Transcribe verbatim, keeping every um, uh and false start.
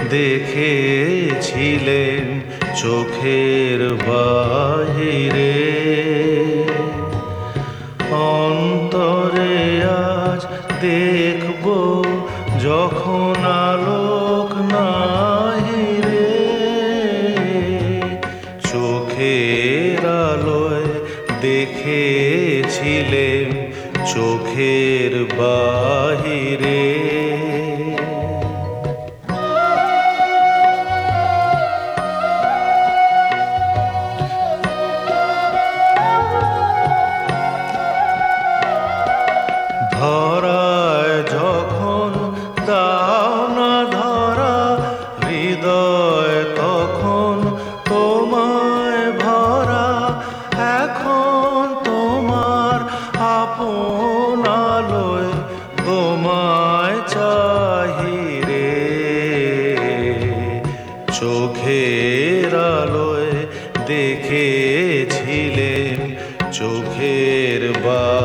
দেখেছিলেন চোখের বাহিরে। অন্তরে আজ দেখব যখন আলোক নাহি রে, চোখের আলোয় দেখেছিলেন চোখের বাহিরে। ধরায় যখন দাও না ধরা, হৃদয় তখন তোমায় ভরা। এখন তোমার আপন আলোয় তোমায় চাহি রে, চোখের আলোয় দেখেছিলেন চোখের বা